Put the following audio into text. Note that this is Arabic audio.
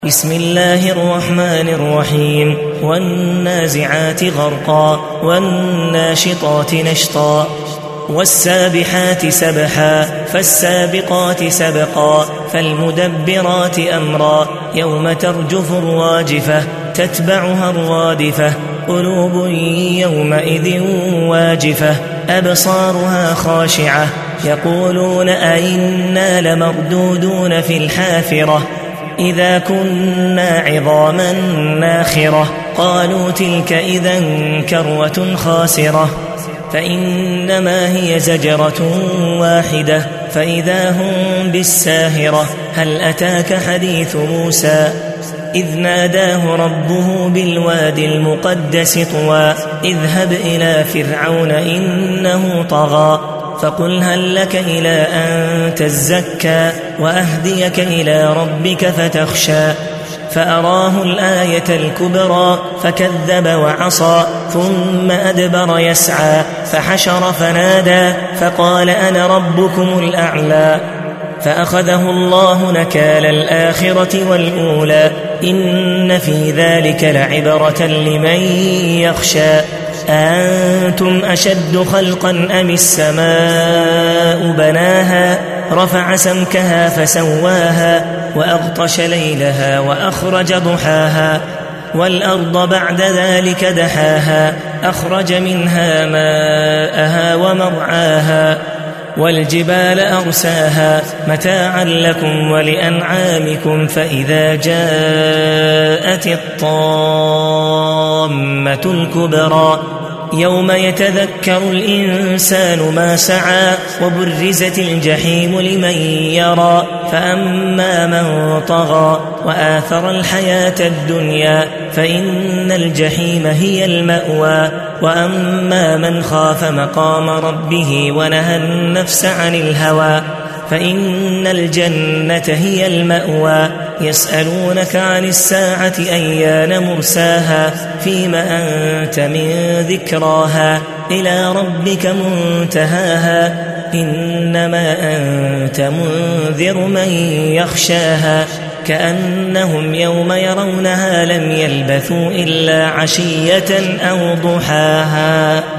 بسم الله الرحمن الرحيم والنازعات غرقا والناشطات نشطا والسابحات سبحا فالسابقات سبقا فالمدبرات أمرا يوم ترجف الراجفة تتبعها الرادفة قلوب يومئذ واجفة أبصارها خاشعة يقولون أئنا لمردودون في الحافرة إذا كنا عظاما ناخرة قالوا تلك إذا كروة خاسرة فإنما هي زجرة واحدة فإذا هم بالساهرة هل أتاك حديث موسى إذ ناداه ربه بالوادي المقدس طوى اذهب إلى فرعون إنه طغى فقل هل لك إلى أن تزكى وأهديك إلى ربك فتخشى فأراه الآية الكبرى فكذب وعصى ثم أدبر يسعى فحشر فنادى فقال أنا ربكم الأعلى فأخذه الله نكال الآخرة والأولى إن في ذلك لعبرة لمن يخشى أنتم أشد خلقا أم السماء بناها رفع سمكها فسواها وأغطش ليلها وأخرج ضحاها والأرض بعد ذلك دحاها أخرج منها ماءها ومرعاها والجبال أرساها متاعا لكم ولأنعامكم فإذا جاءت الطامة الكبرى يوم يتذكر الإنسان ما سعى وبرزت الجحيم لمن يرى فأما من طغى وآثر الحياة الدنيا فإن الجحيم هي المأوى وأما من خاف مقام ربه ونهى النفس عن الهوى فإن الجنة هي المأوى يسألونك عن الساعة أيان مرساها فيم أنت من ذكراها إلى ربك منتهاها إنما أنت منذر من يخشاها كأنهم يوم يرونها لم يلبثوا إلا عشية أو ضحاها